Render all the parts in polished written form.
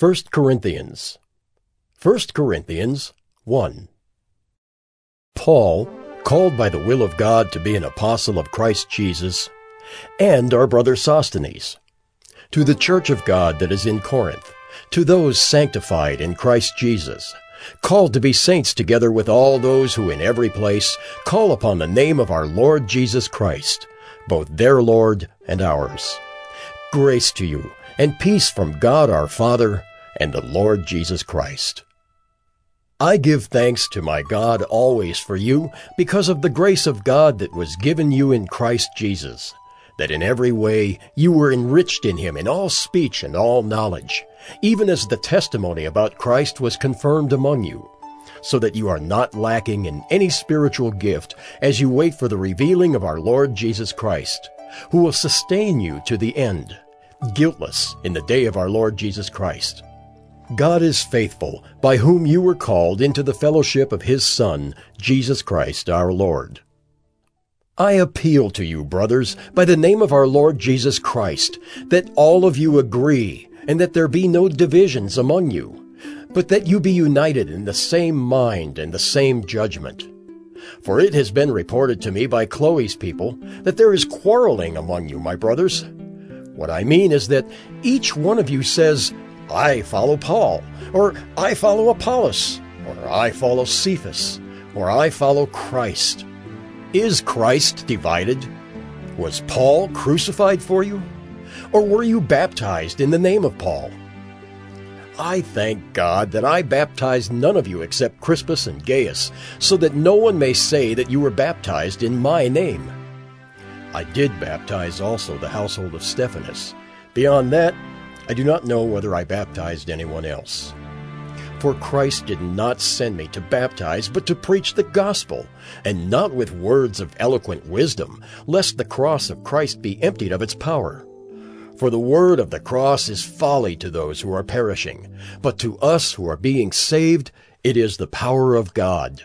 1 Corinthians 1. Paul, called by the will of God to be an apostle of Christ Jesus, and our brother Sosthenes, to the church of God that is in Corinth, to those sanctified in Christ Jesus, called to be saints together with all those who in every place call upon the name of our Lord Jesus Christ, both their Lord and ours. Grace to you, and peace from God our Father and the Lord Jesus Christ. I give thanks to my God always for you, because of the grace of God that was given you in Christ Jesus, that in every way you were enriched in him in all speech and all knowledge, even as the testimony about Christ was confirmed among you, so that you are not lacking in any spiritual gift as you wait for the revealing of our Lord Jesus Christ, who will sustain you to the end, guiltless in the day of our Lord Jesus Christ. God is faithful, by whom you were called into the fellowship of his Son, Jesus Christ our Lord. I appeal to you, brothers, by the name of our Lord Jesus Christ, that all of you agree, and that there be no divisions among you, but that you be united in the same mind and the same judgment. For it has been reported to me by Chloe's people that there is quarreling among you, my brothers. What I mean is that each one of you says, I follow Paul, or I follow Apollos, or I follow Cephas, or I follow Christ. Is Christ divided? Was Paul crucified for you? Or were you baptized in the name of Paul? I thank God that I baptized none of you except Crispus and Gaius, so that no one may say that you were baptized in my name. I did baptize also the household of Stephanas. Beyond that, I do not know whether I baptized anyone else. For Christ did not send me to baptize, but to preach the gospel, and not with words of eloquent wisdom, lest the cross of Christ be emptied of its power. For the word of the cross is folly to those who are perishing, but to us who are being saved, it is the power of God.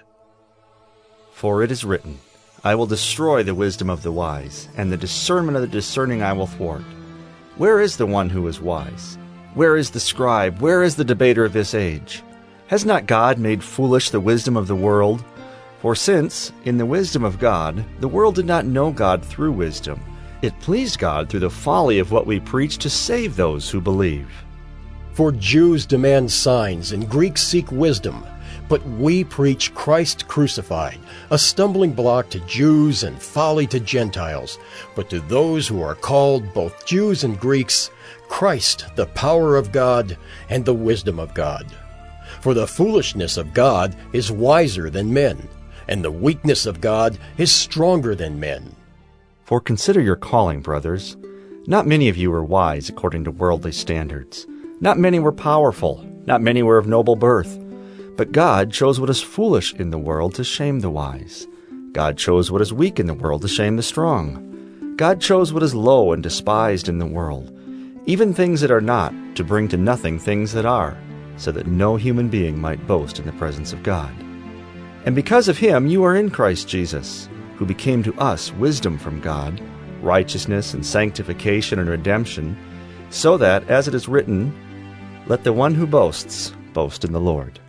For it is written, I will destroy the wisdom of the wise, and the discernment of the discerning I will thwart. Where is the one who is wise? Where is the scribe? Where is the debater of this age? Has not God made foolish the wisdom of the world? For since, in the wisdom of God, the world did not know God through wisdom, it pleased God through the folly of what we preach to save those who believe. For Jews demand signs, and Greeks seek wisdom, but we preach Christ crucified, a stumbling block to Jews and folly to Gentiles, but to those who are called, both Jews and Greeks, Christ, the power of God and the wisdom of God. For the foolishness of God is wiser than men, and the weakness of God is stronger than men. For consider your calling, brothers. Not many of you were wise according to worldly standards. Not many were powerful. Not many were of noble birth. But God chose what is foolish in the world to shame the wise. God chose what is weak in the world to shame the strong. God chose what is low and despised in the world, even things that are not, to bring to nothing things that are, so that no human being might boast in the presence of God. And because of him you are in Christ Jesus, who became to us wisdom from God, righteousness and sanctification and redemption, so that, as it is written, let the one who boasts boast in the Lord.